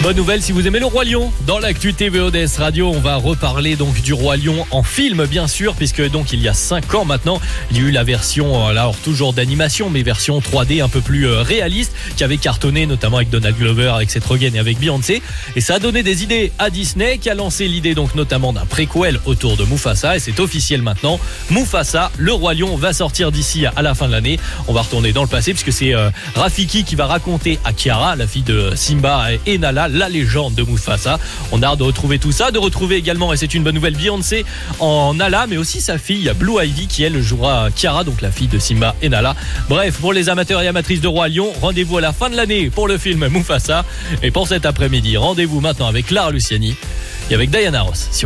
Bonne nouvelle si vous aimez le Roi Lion. Dans l'actu TVODS Radio, on va reparler donc du Roi Lion en film, bien sûr, puisque donc il y a 5 ans maintenant, il y a eu la version, là, alors toujours d'animation, mais version 3D un peu plus réaliste, qui avait cartonné notamment avec Donald Glover, avec Seth Rogen et avec Beyoncé. Et ça a donné des idées à Disney, qui a lancé l'idée donc notamment d'un préquel autour de Mufasa. Et c'est officiel maintenant. Mufasa, le Roi Lion, va sortir d'ici à la fin de l'année. On va retourner dans le passé, puisque c'est Rafiki qui va raconter à Kiara, la fille de Simba et Nala, la légende de Mufasa. On a hâte de retrouver tout ça, de retrouver également, et c'est une bonne nouvelle, Beyoncé en Nala, mais aussi sa fille Blue Ivy qui elle jouera Kiara, donc la fille de Simba et Nala. Bref, pour les amateurs et amatrices de Roi Lion, rendez-vous à la fin de l'année pour le film Mufasa. Et pour cet après-midi, rendez-vous maintenant avec Clara Luciani et avec Diana Ross.